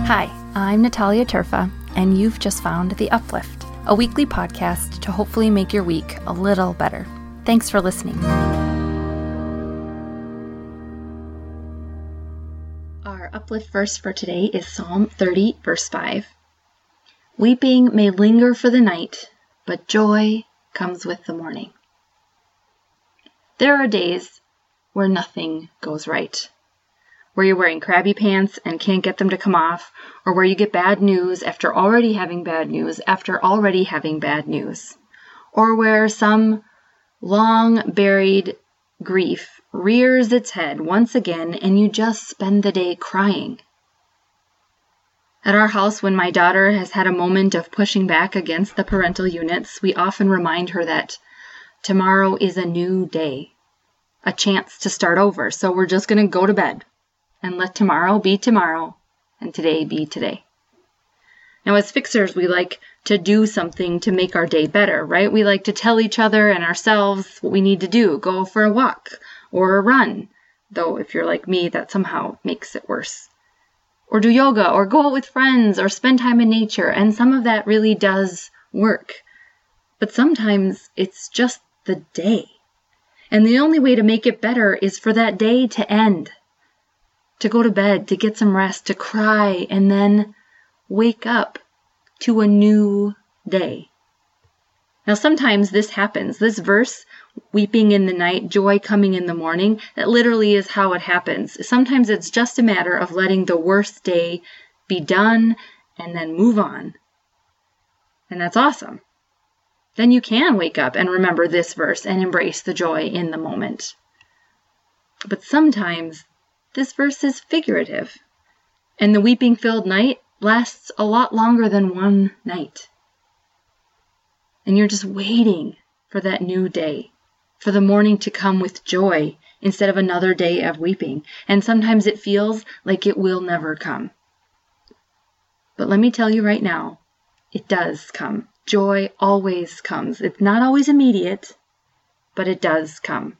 Hi, I'm Natalia Turfa, and you've just found The Uplift, a weekly podcast to hopefully make your week a little better. Thanks for listening. Our Uplift verse for today is Psalm 30, verse 5. Weeping may linger for the night, but joy comes with the morning. There are days where nothing goes right. Where you're wearing crabby pants and can't get them to come off, or where you get bad news after already having bad news after already having bad news, or where some long-buried grief rears its head once again and you just spend the day crying. At our house, when my daughter has had a moment of pushing back against the parental units, we often remind her that tomorrow is a new day, a chance to start over, so we're just going to go to bed. And let tomorrow be tomorrow, and today be today. Now, as fixers, we like to do something to make our day better, right? We like to tell each other and ourselves what we need to do. Go for a walk or a run, though if you're like me, that somehow makes it worse. Or do yoga, or go out with friends, or spend time in nature, and some of that really does work. But sometimes it's just the day. And the only way to make it better is for that day to end. To go to bed, to get some rest, to cry, and then wake up to a new day. Now, sometimes this happens. This verse, weeping in the night, joy coming in the morning, that literally is how it happens. Sometimes it's just a matter of letting the worst day be done and then move on. And that's awesome. Then you can wake up and remember this verse and embrace the joy in the moment. But sometimes this verse is figurative, and the weeping-filled night lasts a lot longer than one night. And you're just waiting for that new day, for the morning to come with joy instead of another day of weeping. And sometimes it feels like it will never come. But let me tell you right now, it does come. Joy always comes. It's not always immediate, but it does come.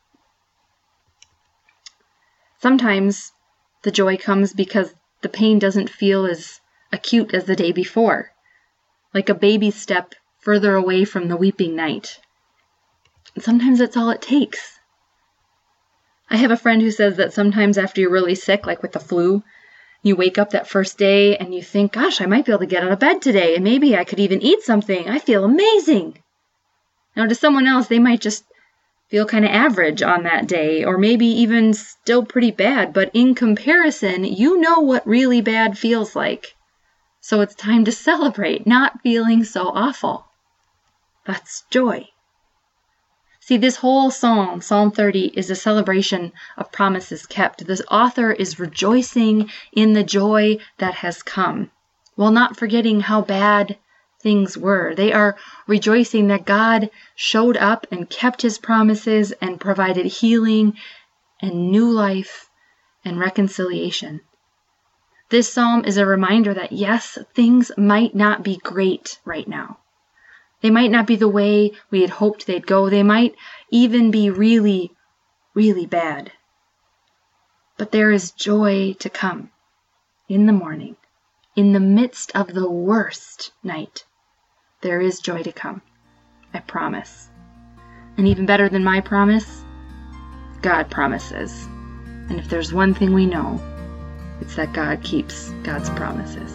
Sometimes the joy comes because the pain doesn't feel as acute as the day before, like a baby step further away from the weeping night. And sometimes that's all it takes. I have a friend who says that sometimes after you're really sick, like with the flu, you wake up that first day and you think, gosh, I might be able to get out of bed today, and maybe I could even eat something. I feel amazing. Now, to someone else, they might just feel kind of average on that day, or maybe even still pretty bad, but in comparison, you know what really bad feels like. So it's time to celebrate not feeling so awful. That's joy. See, this whole psalm, Psalm 30, is a celebration of promises kept. This author is rejoicing in the joy that has come, while not forgetting how bad things were. They are rejoicing that God showed up and kept his promises and provided healing and new life and reconciliation. This psalm is a reminder that yes, things might not be great right now. They might not be the way we had hoped they'd go. They might even be really, really bad. But there is joy to come in the morning, in the midst of the worst night. There is joy to come. I promise. And even better than my promise, God promises. And if there's one thing we know, it's that God keeps God's promises.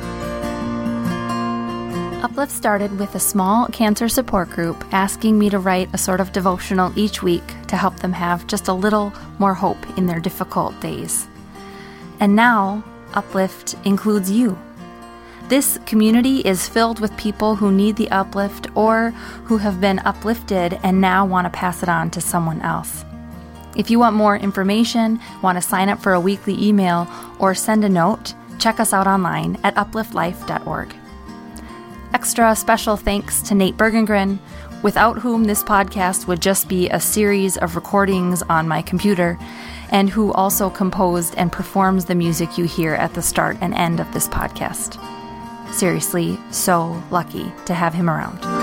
Uplift started with a small cancer support group asking me to write a sort of devotional each week to help them have just a little more hope in their difficult days. And now, Uplift includes you. This community is filled with people who need the uplift or who have been uplifted and now want to pass it on to someone else. If you want more information, want to sign up for a weekly email, or send a note, check us out online at upliftlife.org. Extra special thanks to Nate Bergengren, without whom this podcast would just be a series of recordings on my computer, and who also composed and performs the music you hear at the start and end of this podcast. Seriously, so lucky to have him around.